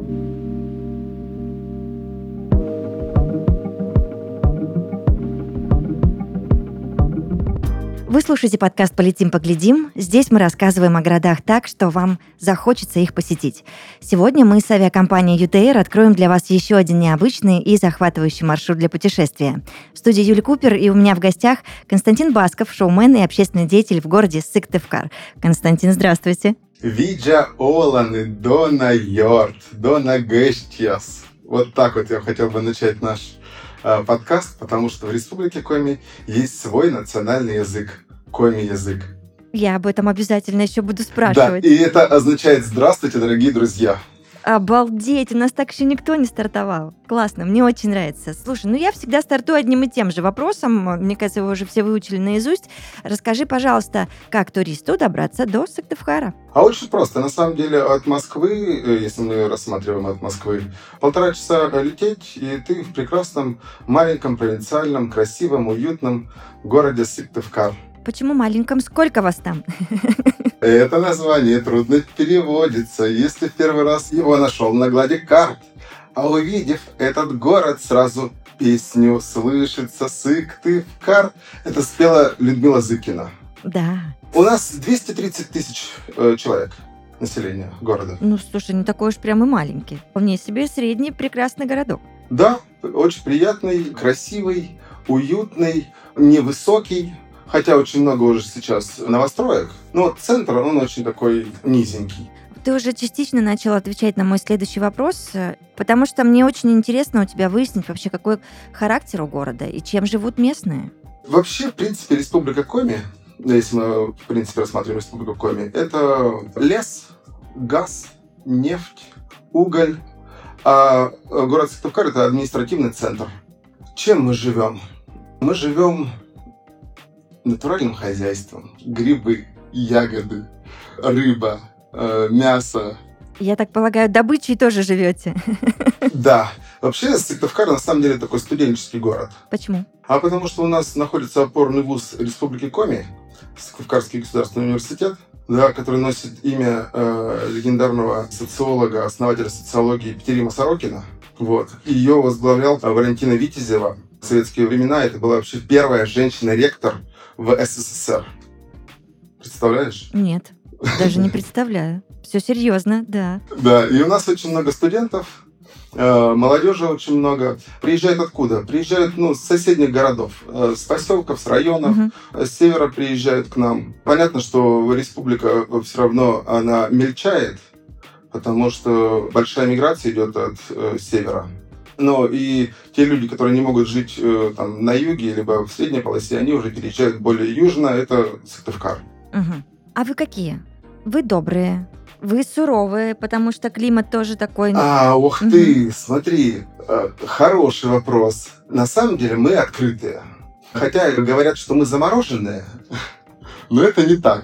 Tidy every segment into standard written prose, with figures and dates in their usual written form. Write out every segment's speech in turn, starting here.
Вы слушаете подкаст «Полетим, поглядим». Здесь мы рассказываем о городах так, что вам захочется их посетить. Сегодня мы с авиакомпанией ЮТР откроем для вас еще один необычный и захватывающий маршрут для путешествия. В студии Юлия Купер, и у меня в гостях Константин Басков, шоумен и общественный деятель в городе Сыктывкар. Константин, здравствуйте. Виджа Оланы, Дона Йорт, Дона Гэштьяс. Вот так вот я хотел бы начать наш подкаст, потому что в Республике Коми есть свой национальный язык – коми-язык. Я об этом обязательно еще буду спрашивать. Да, и это означает «Здравствуйте, дорогие друзья». Обалдеть, у нас так еще никто не стартовал. Классно, мне очень нравится. Слушай, я всегда стартую одним и тем же вопросом. Мне кажется, его уже все выучили наизусть. Расскажи, пожалуйста, как туристу добраться до Сыктывкара? А очень просто. На самом деле от Москвы, если мы рассматриваем от Москвы, 1,5 часа лететь, и ты в прекрасном, маленьком, провинциальном, красивом, уютном городе Сыктывкар. Почему маленьком? Сколько вас там? Это название трудно переводится, если в первый раз его нашел на глади карт. А увидев этот город, сразу песню слышится Сыктывкар. Это спела Людмила Зыкина. Да. У нас 230 тысяч человек населения города. Слушай, не такой уж прям и маленький. Вполне себе средний прекрасный городок. Да, очень приятный, красивый, уютный, невысокий. Хотя очень много уже сейчас новостроек. Но центр, он очень такой низенький. Ты уже частично начал отвечать на мой следующий вопрос, потому что мне очень интересно у тебя выяснить вообще, какой характер у города и чем живут местные. Вообще, в принципе, Республика Коми, если мы, в принципе, рассматриваем Республику Коми, это лес, газ, нефть, уголь. А город Сыктывкар – это административный центр. Чем мы живем? Мы живем натуральным хозяйством. Грибы, ягоды, рыба, мясо. Я так полагаю, добычей тоже живете? Да. Вообще, Сыктывкар на самом деле такой студенческий город. Почему? А потому что у нас находится опорный вуз Республики Коми, Сыктывкарский государственный университет, да, который носит имя легендарного социолога, основателя социологии Петерима Сорокина. Вот. Ее возглавлял Валентина Витязева. В советские времена это была вообще первая женщина-ректор в СССР. Представляешь? Нет, даже не представляю. Все серьезно, да. Да, и у нас очень много студентов, молодежи очень много. Приезжают откуда? Приезжают с соседних городов, с поселков, с районов, с севера приезжают к нам. Понятно, что республика все равно она мельчает, потому что большая миграция идет от севера. Но и те люди, которые не могут жить там, на юге, либо в средней полосе, они уже переезжают более южно, это Сыктывкар. Угу. А вы какие? Вы добрые, вы суровые, потому что климат тоже такой... Ух ты, смотри, хороший вопрос. На самом деле мы открытые. Хотя говорят, что мы замороженные, но это не так.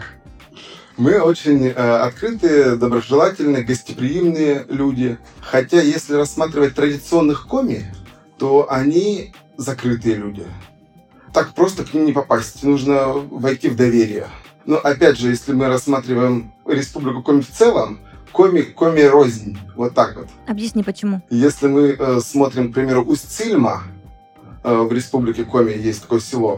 Мы очень открытые, доброжелательные, гостеприимные люди. Хотя, если рассматривать традиционных коми, то они закрытые люди. Так просто к ним не попасть. Нужно войти в доверие. Но, опять же, если мы рассматриваем Республику Коми в целом, коми рознь. Вот так вот. Объясни, почему. Если мы смотрим, к примеру, Усть-Цильма, в Республике Коми есть такое село,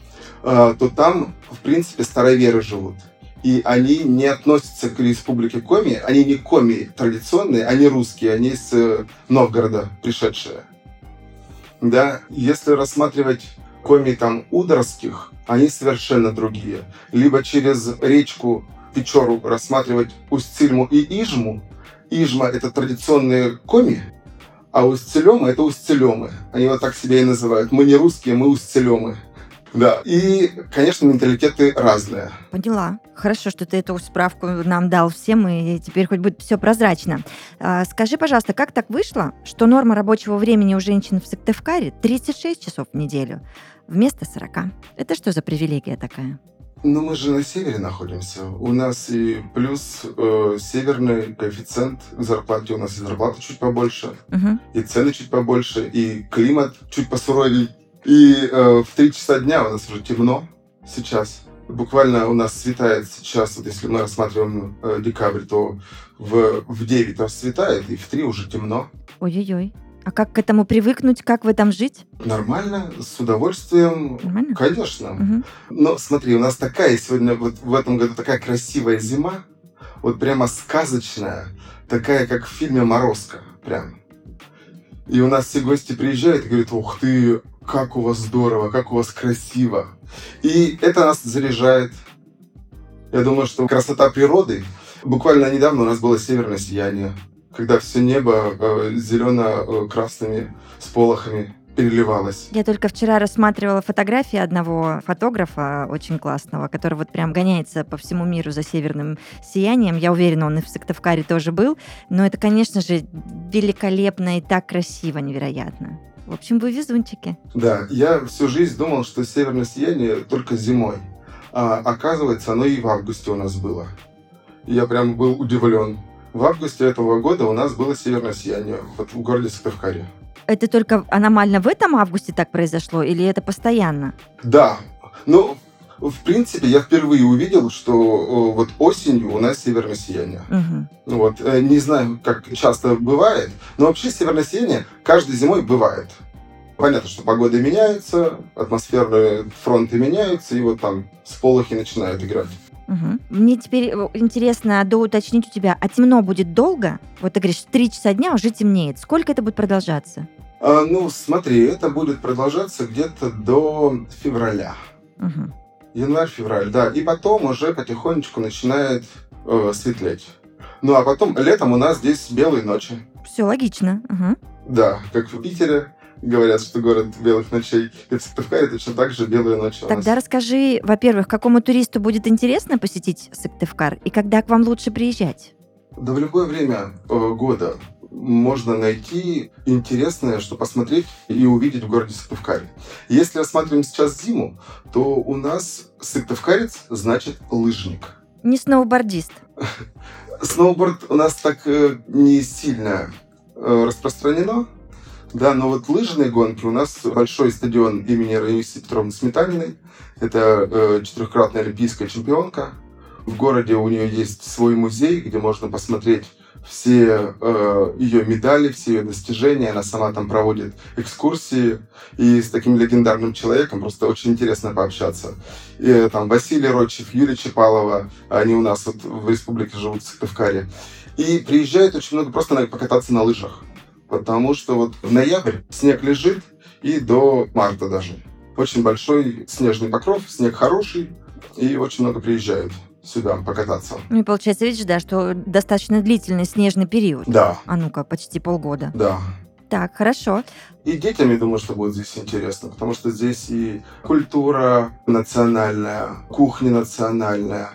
то там, в принципе, староверы живут. И они не относятся к Республике Коми, они не коми традиционные, они русские, они из Новгорода пришедшие. Да? Если рассматривать коми там удорских, они совершенно другие. Либо через речку Печору рассматривать Усть-Цильму и Ижму. Ижма – это традиционные коми, а Усть-Цилемы – это Усть-Цилемы. Они вот так себя и называют. Мы не русские, мы Усть-Цилемы. Да, и, конечно, менталитеты разные. Поняла. Хорошо, что ты эту справку нам дал всем, и теперь хоть будет все прозрачно. Скажи, пожалуйста, как так вышло, что норма рабочего времени у женщин в Сыктывкаре 36 часов в неделю вместо 40? Это что за привилегия такая? Мы же на севере находимся. У нас и плюс северный коэффициент к зарплате. У нас и зарплата чуть побольше, и цены чуть побольше, и климат чуть посуровей. И в 3 часа дня у нас уже темно сейчас. Буквально у нас светает сейчас, вот если мы рассматриваем декабрь, то в 9 расцветает, и в 3 уже темно. Ой-ой-ой. А как к этому привыкнуть? Как в этом жить? Нормально, с удовольствием. Нормально? Конечно. Мгм. Но смотри, у нас такая сегодня, вот в этом году такая красивая зима, вот прямо сказочная, такая, как в фильме «Морозко», прям. И у нас все гости приезжают и говорят: ух ты, как у вас здорово, как у вас красиво. И это нас заряжает. Я думаю, что красота природы. Буквально недавно у нас было северное сияние, когда все небо зелено-красными сполохами переливалось. Я только вчера рассматривала фотографии одного фотографа очень классного, который вот прям гоняется по всему миру за северным сиянием. Я уверена, он и в Сыктывкаре тоже был. Но это, конечно же, великолепно и так красиво, невероятно. В общем, вы везунчики. Да, я всю жизнь думал, что северное сияние только зимой. А оказывается, оно и в августе у нас было. Я прям был удивлен. В августе этого года у нас было северное сияние вот в городе Сыктывкаре. Это только аномально в этом августе так произошло или это постоянно? Да, ну, в принципе, я впервые увидел, что вот осенью у нас северное сияние. Угу. Вот, не знаю, как часто бывает, но вообще северное сияние каждой зимой бывает. Понятно, что погода меняется, атмосферные фронты меняются, и вот там сполохи начинают играть. Угу. Мне теперь интересно доуточнить у тебя, а темно будет долго? Вот ты говоришь, 3 часа дня уже темнеет. Сколько это будет продолжаться? Ну, смотри, это будет продолжаться где-то до февраля. Угу. Январь-февраль, да. И потом уже потихонечку начинает светлеть. Ну, а потом летом у нас здесь белые ночи. Все логично. Угу. Да, как в Питере. Говорят, что город белых ночей. И в Сыктывкаре точно так же белые ночи у нас. Тогда расскажи, во-первых, какому туристу будет интересно посетить Сыктывкар и когда к вам лучше приезжать? Да в любое время года можно найти интересное, что посмотреть и увидеть в городе Сыктывкаре. Если рассматриваем сейчас зиму, то у нас сыктывкарец значит лыжник. Не сноубордист. Сноуборд у нас так не сильно распространено. Да, но вот лыжные гонки у нас большой стадион имени Раисы Петровны Сметаниной. Это 4-кратная олимпийская чемпионка. В городе у нее есть свой музей, где можно посмотреть все ее медали, все ее достижения. Она сама там проводит экскурсии. И с таким легендарным человеком просто очень интересно пообщаться. И, там Василий Рочев, Юлия Чапалова, они у нас вот в республике живут, в Сыктывкаре. И приезжает очень много просто покататься на лыжах. Потому что вот в ноябрь снег лежит и до марта даже. Очень большой снежный покров, снег хороший, и очень много приезжают сюда покататься. Ну и получается, видишь, да, что достаточно длительный снежный период. Да. А ну-ка, почти полгода. Да. Так, хорошо. И детям, я думаю, что будет здесь интересно, потому что здесь и культура национальная, кухня национальная,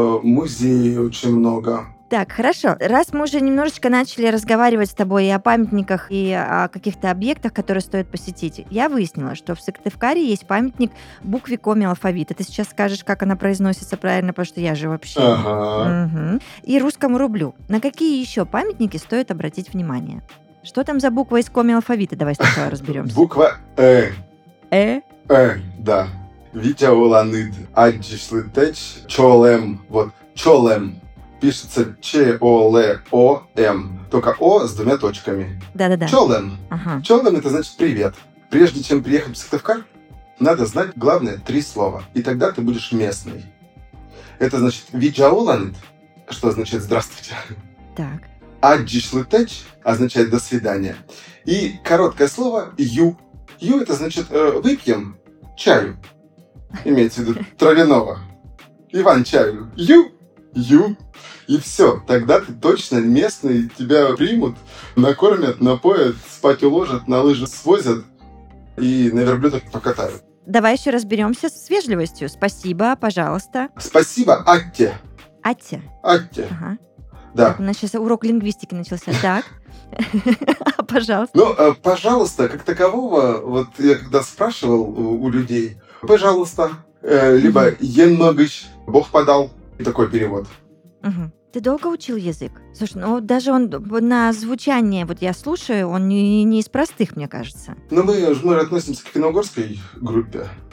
музеи очень много. Так, хорошо. Раз мы уже немножечко начали разговаривать с тобой и о памятниках, и о каких-то объектах, которые стоит посетить, я выяснила, что в Сыктывкаре есть памятник букве коми алфавита. Ты сейчас скажешь, как она произносится правильно, потому что я же вообще... Ага. Угу. И русскому рублю. На какие еще памятники стоит обратить внимание? Что там за буква из коми алфавита? Давай сначала разберемся. Буква Э. Да. Витя Уланыд, Аджишлытеч, Чолем. Вот, Чолем. Пишется Ч-О-Л-О-М. Только О с 2 точками. Да-да-да. Чолем. Ага. Чолем — это значит привет. Прежде чем приехать в Сыктывкар, надо знать главное 3 слова. И тогда ты будешь местный. Это значит Виджауланд, что означает здравствуйте. Так. Аджишлытеч означает до свидания. И короткое слово ю. Ю — это значит выпьем чаю. Имеется в виду травяного. Иван чаю. Ю. И все, тогда ты точно местный, тебя примут, накормят, напоят, спать уложат, на лыжи свозят и на верблюдах покатают. Давай еще разберемся с вежливостью. Спасибо, пожалуйста. Спасибо, Атте. Атя. Да. Ага. Так, у нас сейчас урок лингвистики начался. Так. Пожалуйста. Ну, пожалуйста, как такового, вот я когда спрашивал у людей, пожалуйста, либо «енмогыч», «Бог подал», такой перевод. Угу. Ты долго учил язык? Слушай, ну даже он на звучание, вот я слушаю, он не из простых, мне кажется. Но мы относимся к финно-угорской группе.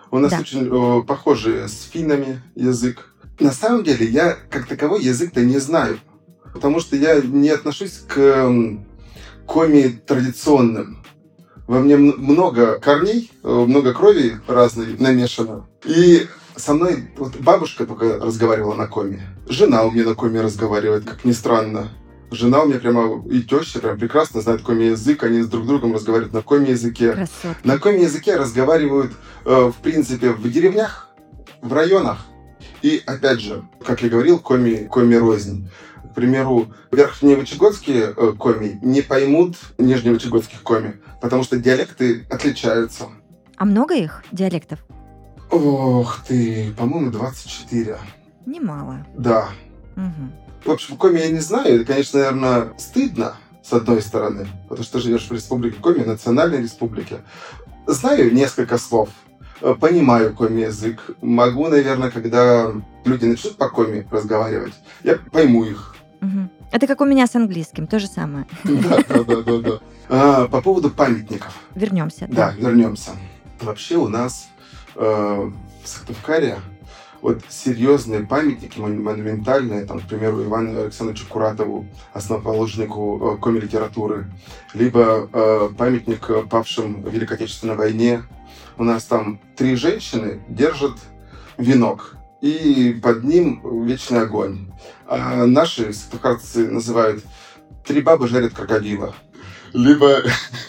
У нас Да. очень похожий с финнами язык. На самом деле, я как таковой язык-то не знаю, потому что я не отношусь к коми традиционным. Во мне много корней, много крови разной намешано. И со мной вот бабушка только разговаривала на коми. Жена у меня на коми разговаривает, как ни странно. Жена у меня прямо и теща прям прекрасно знает коми язык, они с друг другом разговаривают на коми языке. Красотка. На коми языке разговаривают, в принципе, в деревнях, в районах. И, опять же, как я говорил, коми рознь. К примеру, верхневычегодские коми не поймут нижневычегодских коми, потому что диалекты отличаются. А много их диалектов? Ох ты, по-моему, 24. Немало. Да. Мгм. В общем, коми я не знаю. Это, конечно, наверное, стыдно, с одной стороны, потому что ты живешь в республике Коми, национальной республике. Знаю несколько слов, понимаю коми язык. Могу, наверное, когда люди начнут по коми разговаривать, я пойму их. Мгм. Это как у меня с английским, то же самое. Да. По поводу памятников. Вернемся. Да, вернемся. Вообще у нас в Сыктывкаре вот серьезные памятники, монументальные, там, к примеру, Ивану Александровичу Куратову, основоположнику коми-литературы, либо памятник павшим в Великой Отечественной войне. У нас там 3 женщины держат венок, и под ним вечный огонь. А наши сыктывкарцы называют «3 бабы жарят крокодила». Либо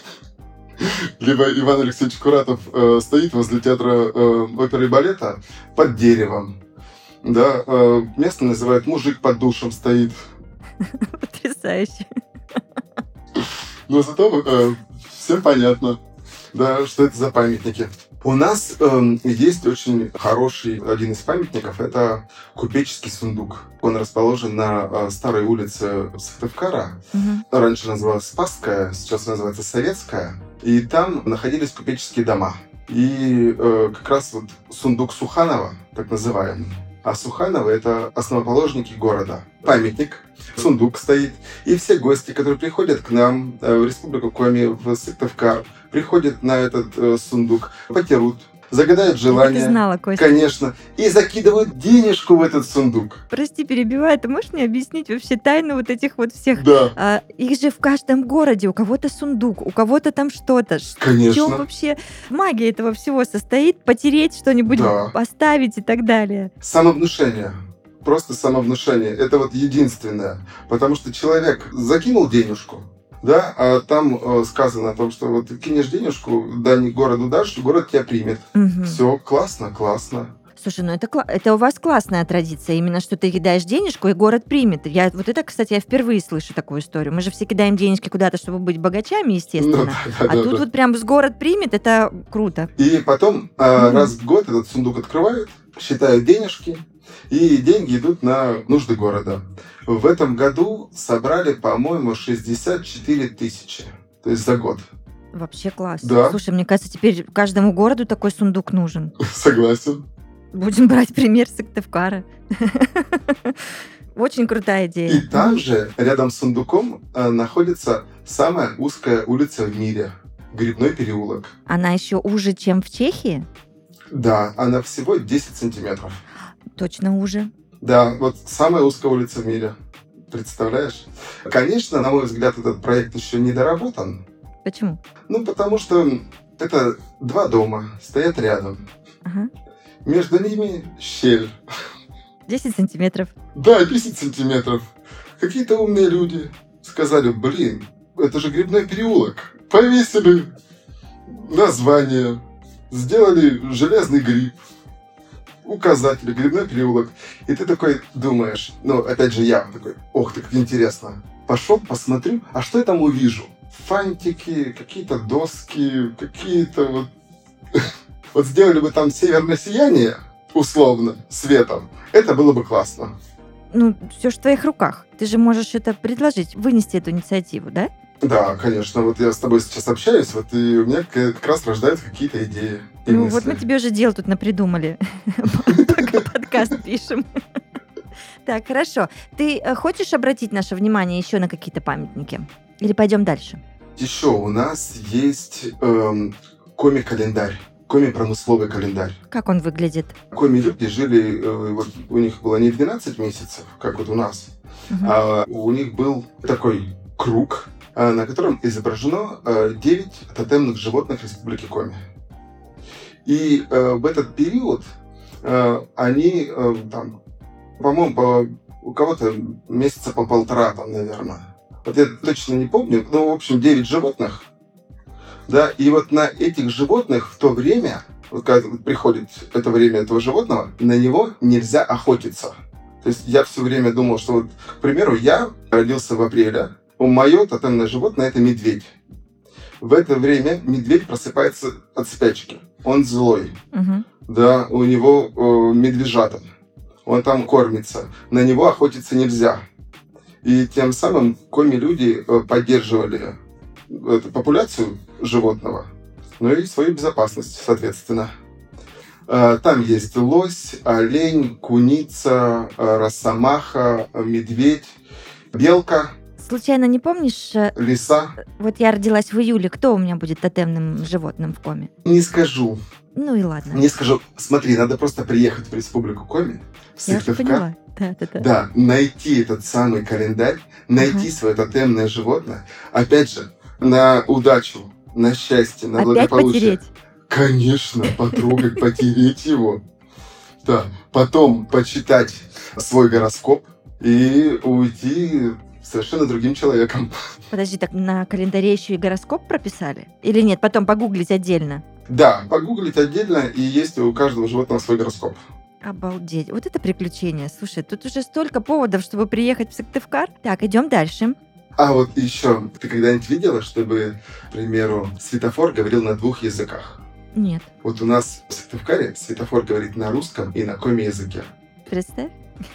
Иван Алексеевич Куратов стоит возле театра оперы и балета под деревом. Да, место называют «Мужик под душем стоит». Потрясающе. Но зато всем понятно, да, что это за памятники. У нас есть очень хороший один из памятников. Это купеческий сундук. Он расположен на старой улице Сыктывкара. Мгм. Раньше называлась Спасская, сейчас называется Советская. И там находились купеческие дома. И как раз вот сундук Суханова, так называемый. А Сухановы — это основоположники города. Памятник, сундук стоит. И все гости, которые приходят к нам в Республику Коми, в Сыктывкар, приходят на этот сундук, потерут, загадают Я желание. так и знала, Костя. Конечно. И закидывают денежку в этот сундук. Прости, перебиваю. Ты можешь мне объяснить вообще тайну вот этих вот всех? Да, Их же в каждом городе. У кого-то сундук, у кого-то там что-то. В чем конечно. вообще магия этого всего состоит? Потереть что-нибудь, Да. поставить и так далее. Самовнушение. Просто самовнушение. Это вот единственное. Потому что человек закинул денежку, да, а там сказано о том, что вот ты кинешь денежку, дань городу дашь, город тебя примет. Мгм. Все, классно, классно. Слушай, ну это у вас классная традиция, именно что ты кидаешь денежку, и город примет. Вот это, кстати, я впервые слышу такую историю. Мы же все кидаем денежки куда-то, чтобы быть богачами, естественно. Ну, А тут вот прям с город примет, это круто. И потом раз в год этот сундук открывают, считают денежки, и деньги идут на нужды города. В этом году собрали, по-моему, 64 тысячи. То есть за год. Вообще класс. Да. Слушай, мне кажется, теперь каждому городу такой сундук нужен. Согласен. Будем брать пример с Сыктывкара. Очень крутая И идея. там же, рядом с сундуком, находится самая узкая улица в мире. Грибной переулок. Она еще уже, чем в Чехии? Да, она всего 10 сантиметров. Точно уже. Да, вот самая узкая улица в мире. Представляешь? Конечно, на мой взгляд, этот проект еще не доработан. Почему? Ну, потому что это 2 дома, стоят рядом. Ага. Между ними щель. 10 сантиметров. Да, 10 сантиметров. Какие-то умные люди сказали, блин, это же Грибной переулок. Повесили название, сделали железный гриб, указатель, Грибной переулок. И ты такой думаешь, ну, опять же я такой, ох ты, как интересно. Пошел, посмотрю, а что я там увижу? Фантики, какие-то доски, какие-то вот... Вот сделали бы там северное сияние, условно, светом, это было бы классно. Ну, все же в твоих руках. Ты же можешь это предложить, вынести эту инициативу, да? Да, конечно. Вот я с тобой сейчас общаюсь, вот и у меня как раз рождаются какие-то идеи и Ну, мысли. вот мы тебе уже дел тут напридумали. Пока подкаст пишем. Так, хорошо. Ты хочешь обратить наше внимание еще на какие-то памятники? Или пойдем дальше? Еще у нас есть коми-календарь. коми-промысловый календарь. Как он выглядит? Коми-люди жили, вот у них было не 12 месяцев, как вот у нас, а у них был такой круг, на котором изображено 9 тотемных животных Республики Коми. И в этот период они, там, по-моему, у кого-то месяца по полтора, там, наверное. Вот я точно не помню, но, в общем, 9 животных. Да, и вот на этих животных в то время, вот когда приходит это время этого животного, на него нельзя охотиться. То есть я все время думал, что вот, к примеру, я родился в апреле, мое тотемное животное – это медведь. В это время медведь просыпается от спячки. Он злой. Да, у него медвежата. Он там кормится. На него охотиться нельзя. И тем самым коми-люди поддерживали эту популяцию животного, ну и свою безопасность, соответственно. Там есть лось, олень, куница, росомаха, медведь, белка. Случайно не помнишь? Лиса. Вот я родилась в июле. Кто у меня будет тотемным животным в Коми? Не скажу. Ну и ладно. Не скажу. Смотри, надо просто приехать в Республику Коми, в Сыктывкар. Да, найти этот самый календарь, найти свое тотемное животное. Опять же, на удачу, на счастье, на благополучие. Опять потереть? Конечно, потрогать, потереть его. Да, потом почитать свой гороскоп и уйти совершенно другим человеком. Подожди, так на календаре еще и гороскоп прописали? Или нет, потом погуглить отдельно? Да, погуглить отдельно, и есть у каждого животного свой гороскоп. Обалдеть. Вот это приключение. Слушай, тут уже столько поводов, чтобы приехать в Сыктывкар. Так, идем дальше. А вот еще, ты когда-нибудь видела, чтобы, к примеру, светофор говорил на 2 языках? Нет. Вот у нас в Сыктывкаре светофор говорит на русском и на коми-языке. Представь.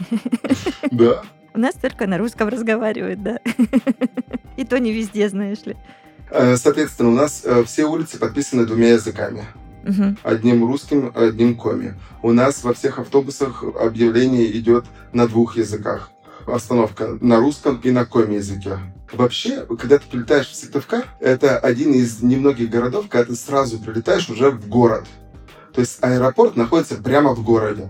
Да. У нас только на русском разговаривают, да. И то не везде, знаешь ли. Соответственно, у нас все улицы подписаны 2 языками. Одним русским, одним коми. У нас во всех автобусах объявление идет на 2 языках. Остановка на русском и на коми-языке. Вообще, когда ты прилетаешь в Сыктывкар, это один из немногих городов, когда ты сразу прилетаешь уже в город. То есть аэропорт находится прямо в городе.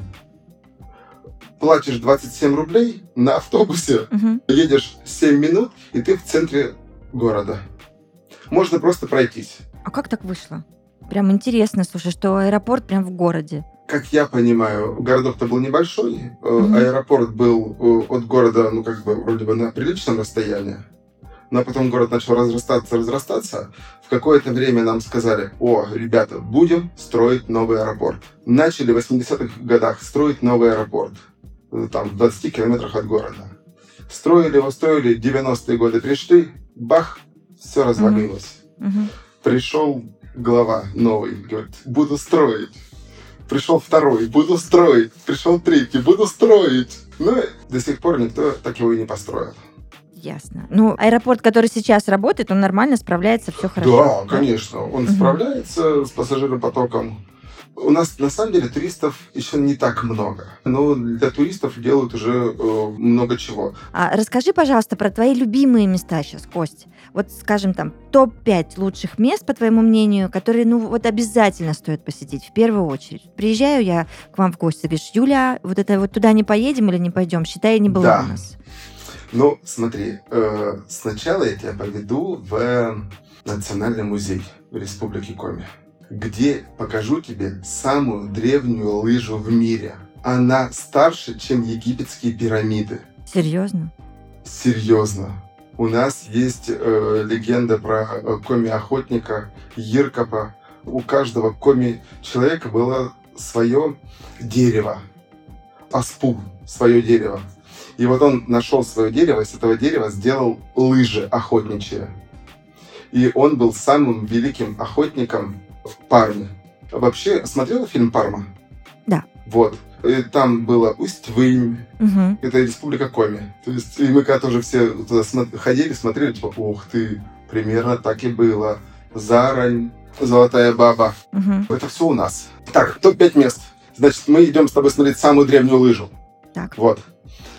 Платишь 27 рублей на автобусе, едешь 7 минут, и ты в центре города. Можно просто пройтись. А как так вышло? Прям интересно, слушай, что аэропорт прям в городе. Как я понимаю, городок-то был небольшой. Аэропорт был от города, ну, как бы, вроде бы на приличном расстоянии. Но потом город начал разрастаться. В какое-то время нам сказали: о, ребята, будем строить новый аэропорт. Начали в 80-х годах строить новый аэропорт. Там, в 20 километрах от города. Строили его, 90-е годы пришли, бах, все развалилось. Пришел глава новый, говорит: буду строить. Пришел второй, буду строить. Пришел третий, буду строить. Но до сих пор никто так его и не построил. Ясно. Ну, аэропорт, который сейчас работает, он нормально справляется, все хорошо. Да, конечно. Он справляется с пассажиропотоком. У нас, на самом деле, туристов еще не так много. Но для туристов делают уже много чего. А расскажи, пожалуйста, про твои любимые места сейчас, Кость. Вот, скажем, там, топ-5 лучших мест, по твоему мнению, которые, ну, вот обязательно стоит посетить в первую очередь. Приезжаю я к вам в гости, говоришь: Юля, вот это вот туда не поедем или не пойдем? Считай, не было у нас. Ну, смотри, сначала я тебя поведу в Национальный музей Республики Коми, где покажу тебе самую древнюю лыжу в мире. Она старше, чем египетские пирамиды. Серьезно? Серьезно. У нас есть легенда про коми-охотника Йиркапа. У каждого коми-человека было свое дерево. Аспу, свое дерево. И вот он нашел свое дерево, из этого дерева сделал лыжи охотничьи. И он был самым великим охотником в Парме. Вообще, смотрела фильм «Парма»? Да. Вот. И там было Усть-Вынь, это Республика Коми. То есть, и мы когда тоже все туда ходили, смотрели, типа: ух ты, примерно так и было. Зарань, Золотая Баба. Это все у нас. Так, топ-5 мест. Значит, мы идем с тобой смотреть самую древнюю лыжу. Так. Вот.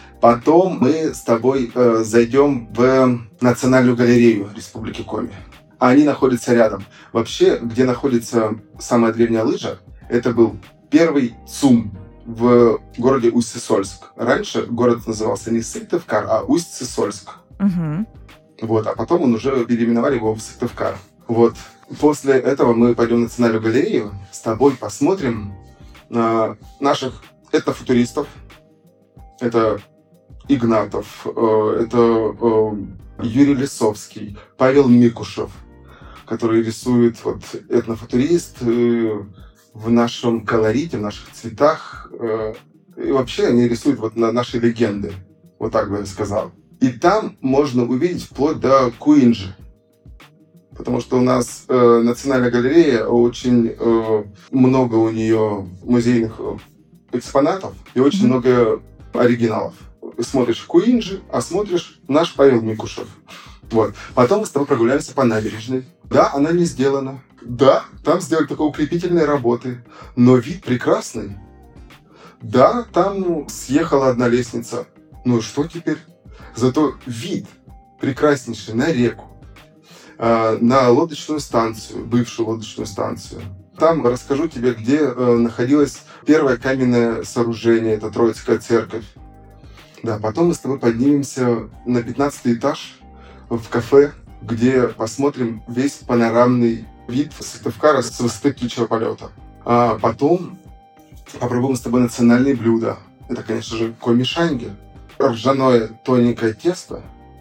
Потом мы с тобой зайдем в Национальную галерею Республики Коми. они находятся рядом. Вообще, где находится самая древняя лыжа, это был первый ЦУМ в городе Усть-Сысольск. Раньше город назывался не Сыктывкар, а Усть-Сысольск. Угу. Вот, а потом он уже переименовали его в Сыктывкар. Вот. После этого мы пойдем в Национальную галерею, с тобой посмотрим на наших этнофутуристов. Это Игнатов, это Юрий Лисовский, Павел Микушев, который рисует этнофутурист в нашем колорите, в наших цветах. И вообще они рисуют на наши легенды. Вот так бы я сказал. И там можно увидеть вплоть до Куинджи. Потому что у нас Национальная галерея, очень много у нее музейных экспонатов и очень много оригиналов. Смотришь Куинджи, а смотришь наш Павел Микушев. Вот. Потом мы с тобой прогуляемся по набережной. Да, она не сделана. Да, там сделали такие укрепительные работы. Но вид прекрасный. Да, там съехала одна лестница. Ну что теперь? Зато вид прекраснейший на реку, на лодочную станцию, бывшую лодочную станцию. Там расскажу тебе, где находилось первое каменное сооружение, это Троицкая церковь. Да, потом мы с тобой поднимемся на 15-й этаж в кафе, где посмотрим весь панорамный вид Сыктывкара с высоты птичьего полета. А потом попробуем с тобой национальные блюда. Это, конечно же, комишанги. Ржаное тоненькое тесто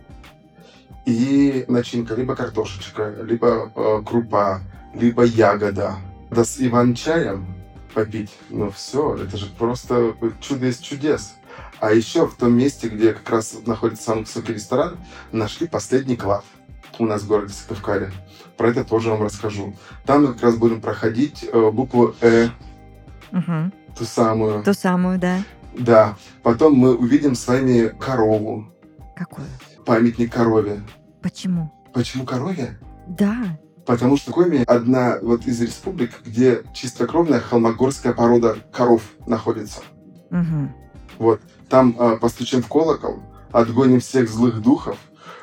и начинка, либо картошечка, либо крупа, либо ягода. Да с иван-чаем попить. Ну все, это же просто чудо из чудес. А еще в том месте, где как раз находится самый высокий ресторан, нашли последний клад у нас в городе Сыктывкаре. Про это тоже вам расскажу. Там мы как раз будем проходить букву «Э». Угу. Ту самую. Ту самую, да. Да. Потом мы увидим с вами корову. Какую? Памятник корове. Почему? Почему корове? Да. Потому что Коми одна из республик, где чистокровная холмогорская порода коров находится. Угу. Вот. Там постучим в колокол, отгоним всех злых духов.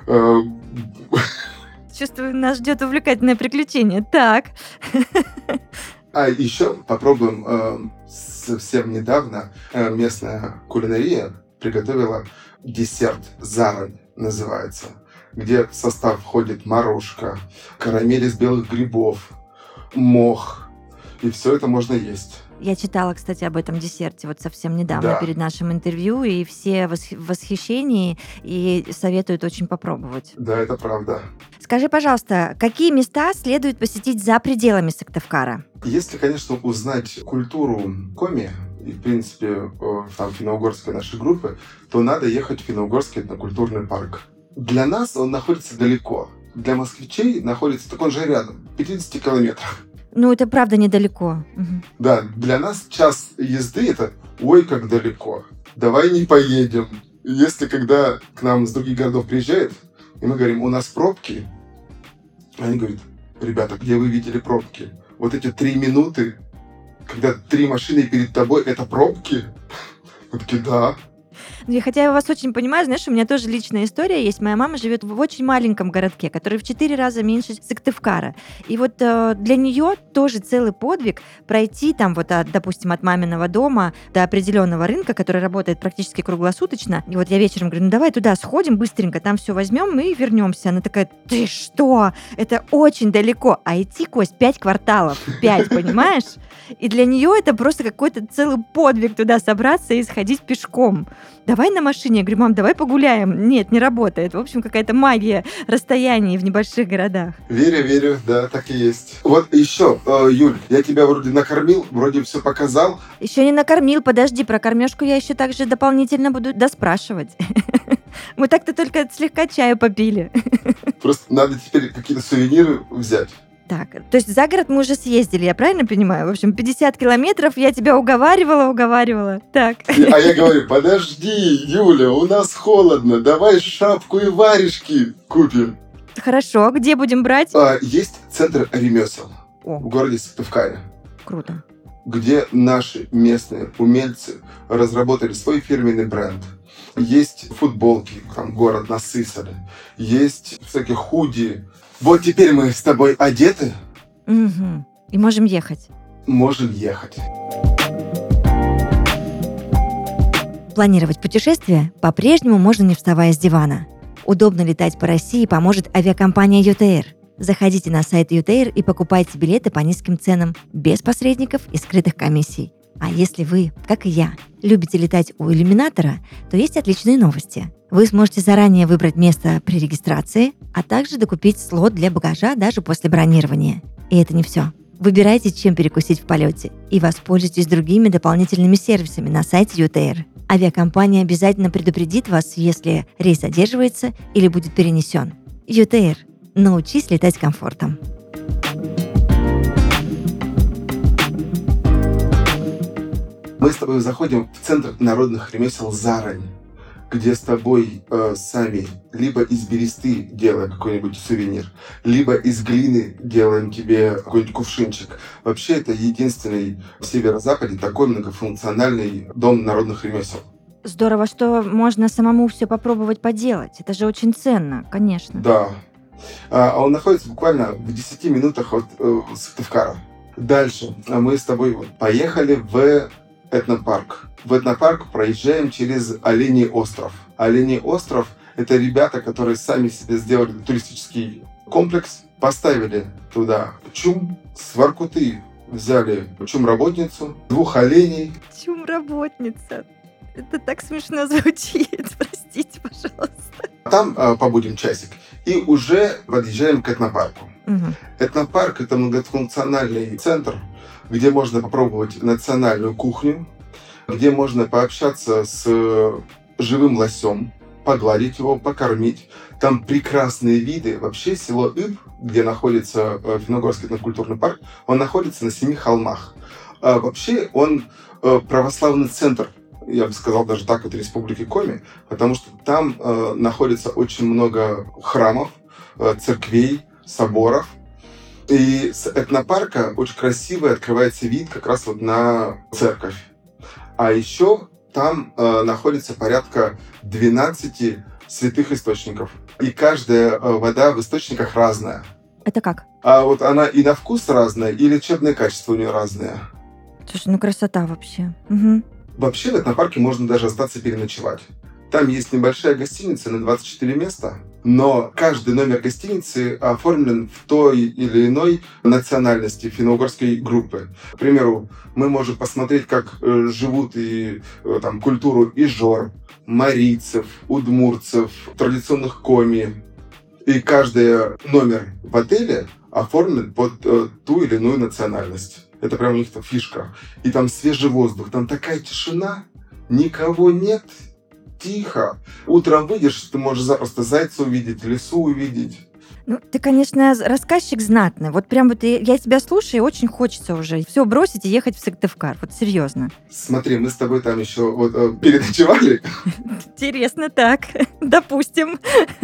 Чувствую, нас ждет увлекательное приключение. Так. А еще попробуем совсем недавно местная кулинария приготовила десерт «Зарань» называется, где в состав входит морожка, карамель из белых грибов, мох, и все это можно есть. Я читала, кстати, об этом десерте совсем недавно, перед нашим интервью, и все в восхищении и советуют очень попробовать. Да, это правда. Скажи, пожалуйста, какие места следует посетить за пределами Сыктывкара? Если, конечно, узнать культуру Коми, и, в принципе, там финно-угорской нашей группы, то надо ехать в Финно-Угорский этнокультурный парк. Для нас он находится далеко. Для москвичей находится, так он же рядом, в 50 километрах. Ну, это правда недалеко. Угу. Да, для нас час езды это ой, как далеко. Давай не поедем. Если когда к нам с других городов приезжают, и мы говорим, у нас пробки, они говорят, ребята, где вы видели пробки? Вот эти 3 минуты, когда 3 машины перед тобой, это пробки? Мы такие, да. Хотя я вас очень понимаю, знаешь, у меня тоже личная история есть. Моя мама живет в очень маленьком городке, который в 4 раза меньше Сыктывкара. И для нее тоже целый подвиг пройти там допустим, от маминого дома до определенного рынка, который работает практически круглосуточно. И я вечером говорю, давай туда сходим быстренько, там все возьмем и вернемся. Она такая, ты что? Это очень далеко. А идти, Кость, 5 кварталов. 5, понимаешь? И для нее это просто какой-то целый подвиг туда собраться и сходить пешком. Давай на машине. Я говорю, мам, давай погуляем. Нет, не работает. В общем, какая-то магия расстояний в небольших городах. Верю, да, так и есть. Вот еще, Юль, я тебя вроде накормил, вроде все показал. Еще не накормил, подожди, про кормежку я еще также дополнительно буду доспрашивать. Мы так-то только слегка чаю попили. Просто надо теперь какие-то сувениры взять. Так, то есть за город мы уже съездили, я правильно понимаю? В общем, 50 километров я тебя уговаривала. Так. А я говорю, подожди, Юля, у нас холодно, давай шапку и варежки купим. Хорошо, где будем брать? Есть центр ремесел в городе Сыктывкаре. Круто. Где наши местные умельцы разработали свой фирменный бренд. Есть футболки, там город насыпали, есть всякие худи. Вот теперь мы с тобой одеты. Угу. И можем ехать. Можем ехать. Планировать путешествие по-прежнему можно, не вставая с дивана. Удобно летать по России поможет авиакомпания UTAIR. Заходите на сайт UTAIR и покупайте билеты по низким ценам, без посредников и скрытых комиссий. А если вы, как и я, любите летать у иллюминатора, то есть отличные новости. Вы сможете заранее выбрать место при регистрации, а также докупить слот для багажа даже после бронирования. И это не все. Выбирайте, чем перекусить в полете, и воспользуйтесь другими дополнительными сервисами на сайте UTAIR. Авиакомпания обязательно предупредит вас, если рейс задерживается или будет перенесен. UTAIR. Научись летать с комфортом. Мы с тобой заходим в Центр народных ремесел «Зарань», где с тобой сами либо из бересты делаем какой-нибудь сувенир, либо из глины делаем тебе какой-нибудь кувшинчик. Вообще, это единственный в Северо-Западе такой многофункциональный дом народных ремесел. Здорово, что можно самому все попробовать поделать. Это же очень ценно, конечно. Да. А он находится буквально в 10 минутах от Сыктывкара. Дальше мы с тобой поехали в этнопарк. В этнопарк проезжаем через Оленей остров. Оленей остров – это ребята, которые сами себе сделали туристический комплекс, поставили туда чум, с Воркуты взяли чум-работницу, 2 оленей. Чум-работница. Это так смешно звучит. Простите, пожалуйста. Там побудем часик. И уже подъезжаем к этнопарку. Угу. Этнопарк – это многофункциональный центр, где можно попробовать национальную кухню, где можно пообщаться с живым лосем, погладить его, покормить. Там прекрасные виды. Вообще село Иб, где находится Финно-Угорский этнокультурный парк, он находится на 7 холмах. Вообще он православный центр, я бы сказал даже так, от Республики Коми, потому что там находится очень много храмов, церквей, соборов. И с этнопарка очень красивый открывается вид как раз вот на церковь. А еще там находится порядка 12 святых источников. И каждая вода в источниках разная. Это как? А вот она и на вкус разная, и лечебное качество у нее разное. Слушай, ну красота вообще. Угу. Вообще в этнопарке можно даже остаться переночевать. Там есть небольшая гостиница на 24 места, но каждый номер гостиницы оформлен в той или иной национальности финно-угорской группы. К примеру, мы можем посмотреть, как живут и там культуру ижор, марийцев, удмуртцев, традиционных коми. И каждый номер в отеле оформлен под ту или иную национальность. Это прям у них там фишка. И там свежий воздух, там такая тишина, никого нет. Тихо. Утром выйдешь, ты можешь запросто зайца увидеть, лису увидеть. Ну, ты, конечно, рассказчик знатный. Вот прям вот я тебя слушаю, и очень хочется уже все бросить и ехать в Сыктывкар. Вот серьезно. Смотри, мы с тобой там еще переночевали. Интересно, так. Допустим.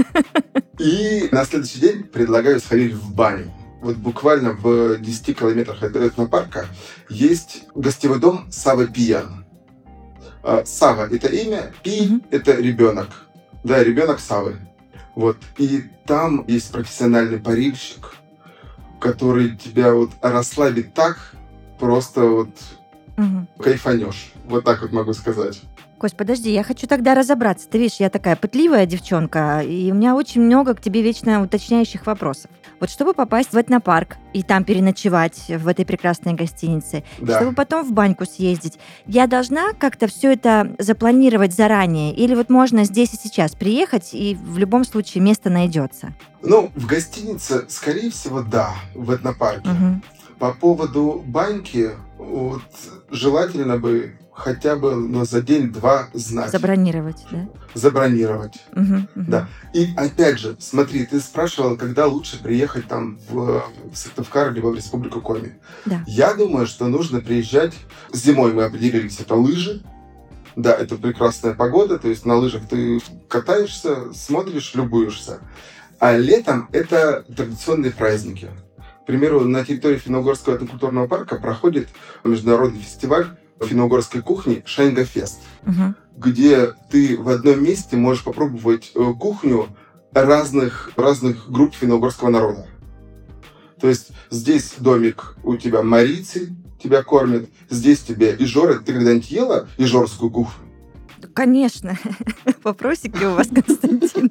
И на следующий день предлагаю сходить в баню. Вот буквально в 10 километрах от этнопарка есть гостевой дом Сава Пиян. Сава – это имя, Пи – это ребенок. Да, ребенок Савы. Вот. И там есть профессиональный парильщик, который тебя вот расслабит так, просто вот кайфанешь. Вот так вот могу сказать. Кость, подожди, я хочу тогда разобраться. Ты видишь, я такая пытливая девчонка, и у меня очень много к тебе вечно уточняющих вопросов. Вот чтобы попасть в этнопарк и там переночевать в этой прекрасной гостинице, да. Чтобы потом в баньку съездить, я должна как-то все это запланировать заранее? Или вот можно здесь и сейчас приехать, и в любом случае место найдется? Ну, в гостинице, скорее всего, да, в этнопарке. Угу. По поводу баньки, вот, желательно бы хотя бы за день-два знать. Забронировать, да? Забронировать, угу. Да. И опять же, смотри, ты спрашивала, когда лучше приехать там в Сыктывкар, либо в Республику Коми. Да. Я думаю, что нужно приезжать... Зимой мы определились, это лыжи. Да, это прекрасная погода, то есть на лыжах ты катаешься, смотришь, любуешься. А летом это традиционные праздники. К примеру, на территории Финно-Угорского этнокультурного парка проходит международный фестиваль финно-угорской кухни Шайнгофест, Мгм. где ты в одном месте можешь попробовать кухню разных групп финно-угорского народа. То есть здесь домик у тебя марийцы, тебя кормят, здесь тебе ижоры. Ты когда-нибудь ела ижорскую кухню? Да, конечно. Вопросики у вас, Константин.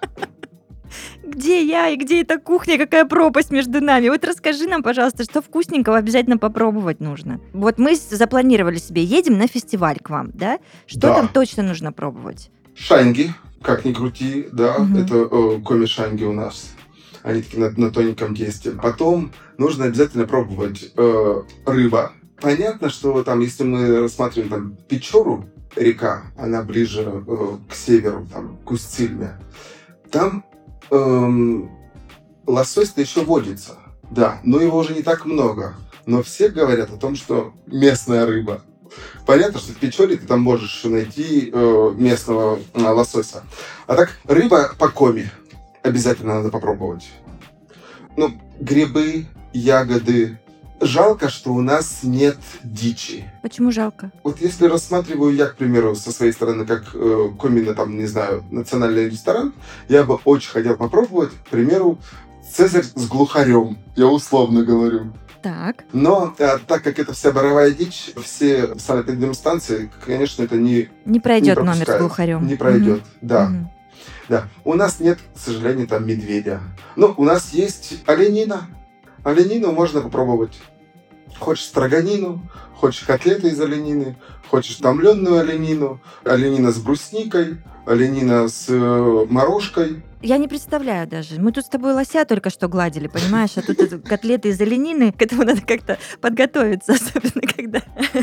Где я и где эта кухня? Какая пропасть между нами? Вот расскажи нам, пожалуйста, что вкусненького обязательно попробовать нужно. Вот мы запланировали себе, едем на фестиваль к вам, да? Что Да. там точно нужно пробовать? Шанги, как ни крути, да, Мгм. это коми-шанги у нас. Они такие на тоненьком тесте. Потом нужно обязательно пробовать рыба. Понятно, что там, если мы рассматриваем там Печору, река, она ближе к северу, там, к Усть-Цильме, там лосось-то еще водится, да, но его уже не так много. Но все говорят о том, что местная рыба. Понятно, что в Печоре ты там можешь найти местного лосося. А так, рыба по коми обязательно надо попробовать. Ну, грибы, ягоды. Жалко, что у нас нет дичи. Почему жалко? Вот если рассматриваю я, к примеру, со своей стороны, как комина, там, не знаю, национальный ресторан, я бы очень хотел попробовать, к примеру, цезарь с глухарем. Я условно говорю. Так. Но так как это вся боровая дичь, все санэпидемстанции, конечно, это не Не пройдет номер с пропускают. глухарем. Не пройдет, да. Мгм. Да. У нас нет, к сожалению, там медведя. Но у нас есть оленина. Оленину можно попробовать. Хочешь строганину, хочешь котлеты из оленины, хочешь томленную оленину, оленина с брусникой, оленина с морожкой. Я не представляю даже. Мы тут с тобой лося только что гладили, понимаешь? А тут это котлеты из оленины. К этому надо как-то подготовиться, особенно когда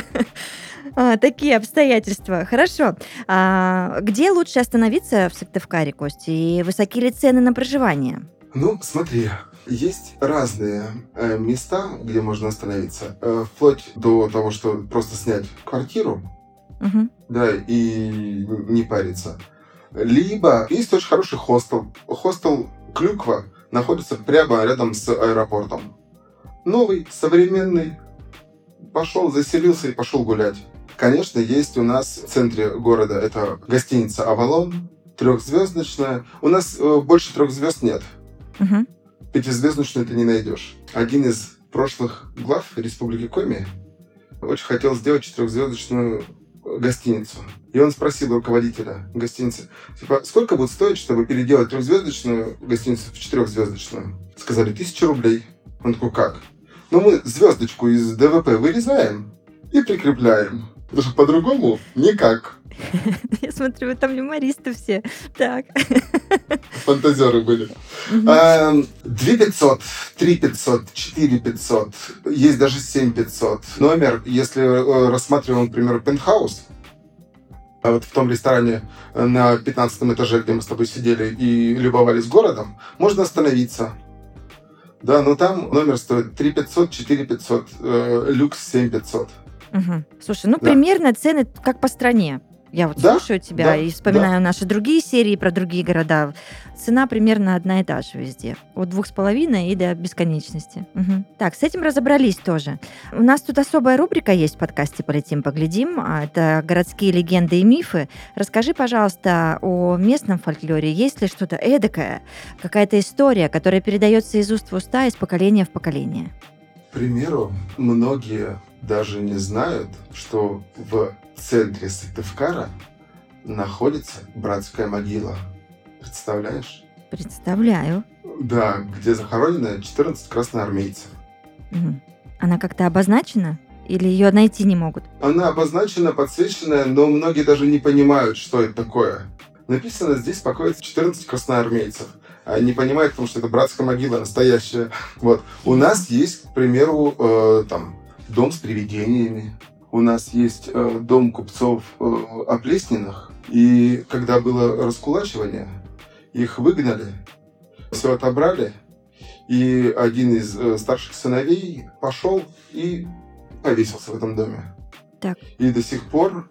такие обстоятельства. Хорошо. Где лучше остановиться в Сыктывкаре, Костя? И высоки ли цены на проживание? Ну, смотри, есть разные места, где можно остановиться. Вплоть до того, что просто снять квартиру, Мгм. да, и не париться. Либо есть очень хороший хостел. Хостел «Клюква» находится прямо рядом с аэропортом. Новый, современный. Пошел, заселился и пошел гулять. Конечно, есть у нас в центре города, это гостиница «Авалон», 3-звездочная. У нас больше 3 звезд нет. Мгм. 5-звездочную ты не найдешь. Один из прошлых глав Республики Коми очень хотел сделать 4-звездочную гостиницу. И он спросил руководителя гостиницы, типа, сколько будет стоить, чтобы переделать 3-звездочную гостиницу в 4-звездочную? Сказали, 1000 рублей. Он такой, как? Ну, мы звездочку из ДВП вырезаем и прикрепляем. Потому что по-другому никак. Я смотрю, вы там юмористы все. Так. Фантазеры были. Мгм. 2500, 3500, 4500, есть даже 7500. Номер, если рассматриваем, например, пентхаус, а вот в том ресторане на 15 этаже, где мы с тобой сидели и любовались городом, можно остановиться. Да, но там номер стоит 3500, 4500, люкс 7500. Мгм. Слушай, ну Да. примерно цены как по стране. Я вот Да, слушаю тебя да, и вспоминаю наши другие серии про другие города. Цена примерно одна и та же везде. От 2,5 и до бесконечности. Мгм. Так, с этим разобрались тоже. У нас тут особая рубрика есть в подкасте «Полетим, поглядим». Это городские легенды и мифы. Расскажи, пожалуйста, о местном фольклоре. Есть ли что-то эдакое, какая-то история, которая передается из уст в уста, из поколения в поколение? К примеру, многие даже не знают, что в центре Сыктывкара находится братская могила. Представляешь? Представляю. Да, где захоронено 14 красноармейцев. Мгм. Она как-то обозначена? Или ее найти не могут? Она обозначена, подсвечена, но многие даже не понимают, что это такое. Написано, здесь покоится 14 красноармейцев. А не понимают, потому что это братская могила настоящая. Вот. У нас есть, к примеру, там, дом с привидениями. У нас есть дом купцов Оплесниных. И когда было раскулачивание, их выгнали, все отобрали. И один из старших сыновей пошел и повесился в этом доме. Так. И до сих пор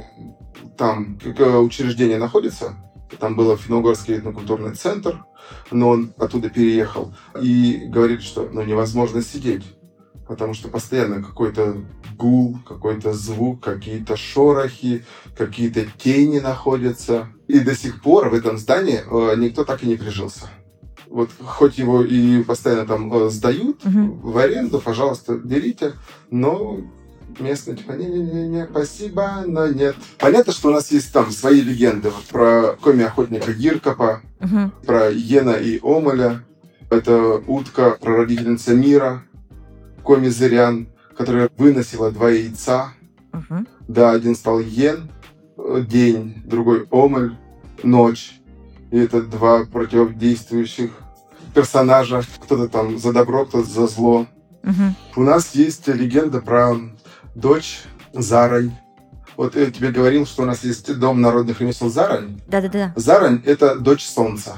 там учреждение находится. Там был финно-угорский этнокультурный центр, но он оттуда переехал. И говорит, что невозможно сидеть, потому что постоянно какой-то гул, какой-то звук, какие-то шорохи, какие-то тени находятся. И до сих пор в этом здании никто так и не прижился. Вот хоть его и постоянно там сдают в аренду, пожалуйста, берите, но местные типа, не-не-не, спасибо, но нет. Понятно, что у нас есть там свои легенды. Вот про коми-охотника Гиркопа, про Йена и Омеля. Это утка, прародительница мира, коми-зырян, которая выносила 2 яйца. Да, один стал Йен, день, другой Омель, ночь. И это 2 противодействующих персонажа. Кто-то там за добро, кто-то за зло. У нас есть легенда про дочь Зарань. Вот я тебе говорил, что у нас есть дом народных ремесел Зарань. Да-да-да. Зарань — это дочь солнца.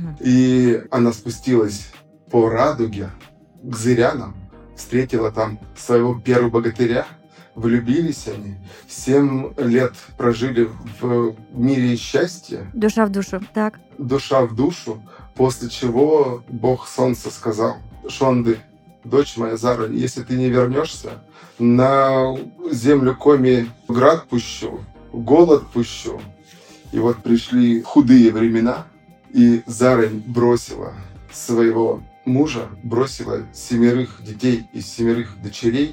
И она спустилась по радуге к зырянам, встретила там своего первого богатыря, влюбились они, 7 лет прожили в мире счастья. Душа в душу, так. Душа в душу, после чего бог солнца сказал: «Шонды, дочь моя Зарань, если ты не вернешься, на землю Коми град пущу, голод пущу». И вот пришли худые времена, и Зарань бросила своего мужа, бросила 7 детей и 7 дочерей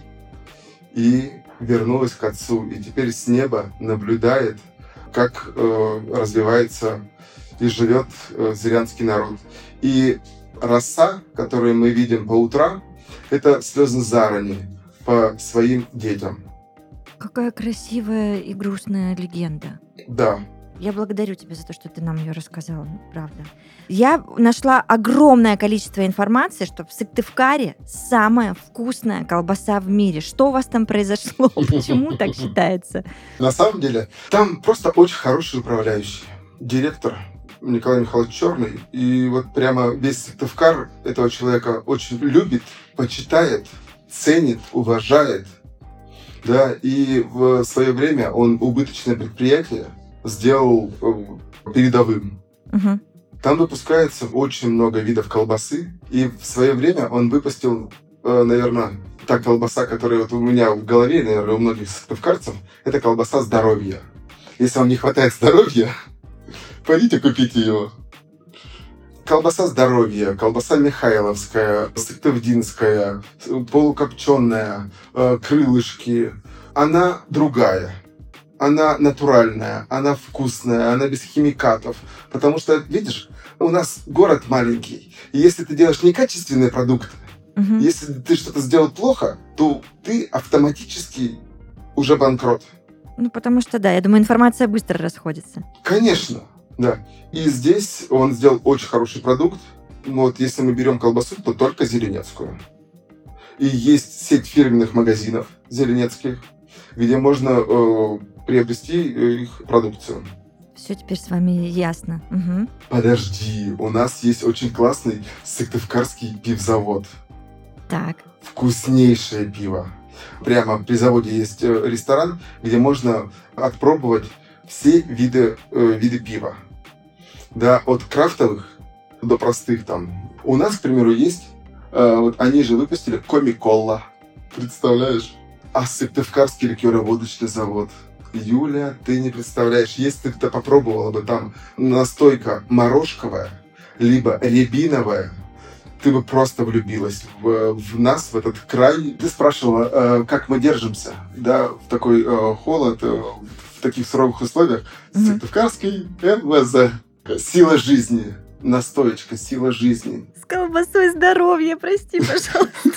и вернулась к отцу. И теперь с неба наблюдает, как развивается и живет зырянский народ. И роса, которую мы видим по утрам, это слезы Зарани по своим детям. Какая красивая и грустная легенда. Да. Я благодарю тебя за то, что ты нам ее рассказала, правда. Я нашла огромное количество информации, что в Сыктывкаре самая вкусная колбаса в мире. Что у вас там произошло? Почему так считается? На самом деле, там просто очень хороший управляющий. Директор Николай Михайлович Черный. И вот прямо весь Сыктывкар этого человека очень любит, почитает, ценит, уважает. Да, и в свое время он убыточное предприятие сделал передовым. Там выпускается очень много видов колбасы. И в свое время он выпустил, наверное, та колбаса, которая вот у меня в голове, наверное, у многих сыктывкарцев, это колбаса здоровья. Если вам не хватает здоровья, пойдите купите его. Колбаса здоровья, колбаса Михайловская, сыктывдинская, полукопченая, крылышки. Она другая. Она натуральная, она вкусная, она без химикатов. Потому что, видишь, у нас город маленький. И если ты делаешь некачественные продукты, если ты что-то сделал плохо, то ты автоматически уже банкрот. Ну, потому что, да, я думаю, информация быстро расходится. Конечно, да. И здесь он сделал очень хороший продукт. Вот если мы берем колбасу, то только зеленецкую. И есть сеть фирменных магазинов зеленецких, где можно приобрести их продукцию. Все теперь с вами ясно. Подожди, у нас есть очень классный сыктывкарский пивзавод. Так. Вкуснейшее пиво. Прямо при заводе есть ресторан, где можно отпробовать все виды пива. Да, от крафтовых до простых там. У нас, к примеру, есть, вот они же выпустили Коми-Колла. Представляешь? А сыктывкарский ликероводочный завод. Юля, ты не представляешь, если ты попробовала бы там настойка морожковая, либо рябиновая, ты бы просто влюбилась в нас, в этот край. Ты спрашивала, как мы держимся, да, в такой холод, в таких суровых условиях. Сыктывкарский МВЗ. Сила жизни. Настоечка, сила жизни. С колбасой здоровья, прости, пожалуйста.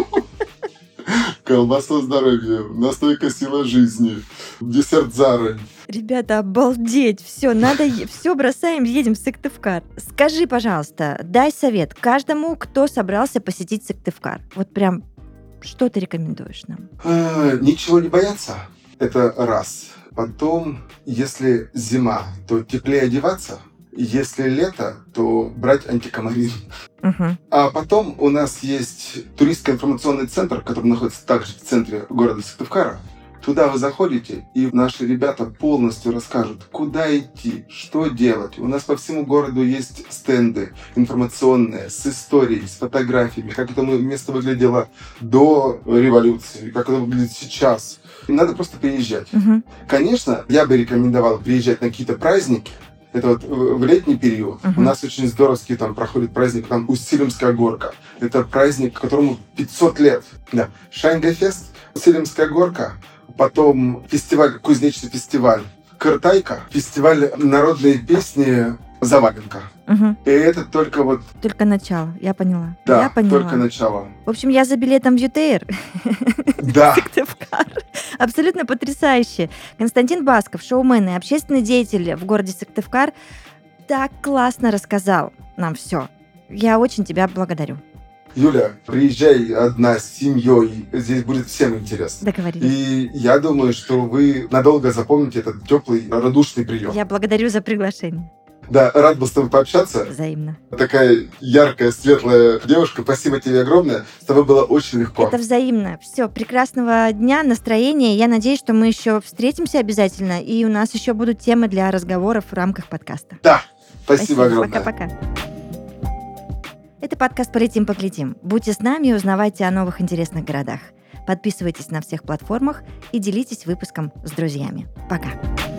Колбаса здоровья, настойка сила жизни, десерт Зарань. Ребята, обалдеть! Все, надо, все бросаем, едем в Сыктывкар. Скажи, пожалуйста, дай совет каждому, кто собрался посетить Сыктывкар. Вот прям, что ты рекомендуешь нам? Ничего не бояться. Это раз. Потом, если зима, то теплее одеваться. Если лето, то брать антикомарин. А потом у нас есть туристско-информационный центр, который находится также в центре города Сыктывкара. Туда вы заходите, и наши ребята полностью расскажут, куда идти, что делать. У нас по всему городу есть стенды информационные с историей, с фотографиями, как это место выглядело до революции, как это выглядит сейчас. И надо просто приезжать. Конечно, я бы рекомендовал приезжать на какие-то праздники. Это вот в летний период. У нас очень здоровский там проходит праздник, там Усть-Силимская горка. Это праздник, которому 500 лет. Да. Шайнгайфест, Усть-Силимская горка. Потом фестиваль, кузнечный фестиваль Кыртайка, фестиваль народной песни Заваленка. И это только вот... Только начало, я поняла. Да, я поняла. только начало. В общем, я за билетом в ЮТР. Да. Сыктывкар. Абсолютно потрясающе. Константин Басков, шоумен и общественный деятель в городе Сыктывкар, так классно рассказал нам все. Я очень тебя благодарю. Юля, приезжай одна с семьей, здесь будет всем интересно. Договорились. И я думаю, что вы надолго запомните этот теплый, радушный прием. Я благодарю за приглашение. Да, рад был с тобой пообщаться. Взаимно. Такая яркая, светлая девушка. Спасибо тебе огромное. С тобой было очень легко. Это взаимно. Все, прекрасного дня, настроения. Я надеюсь, что мы еще встретимся обязательно, и у нас еще будут темы для разговоров в рамках подкаста. Да, спасибо огромное. Пока-пока. Это подкаст «Полетим, поглядим». Будьте с нами и узнавайте о новых интересных городах. Подписывайтесь на всех платформах и делитесь выпуском с друзьями. Пока.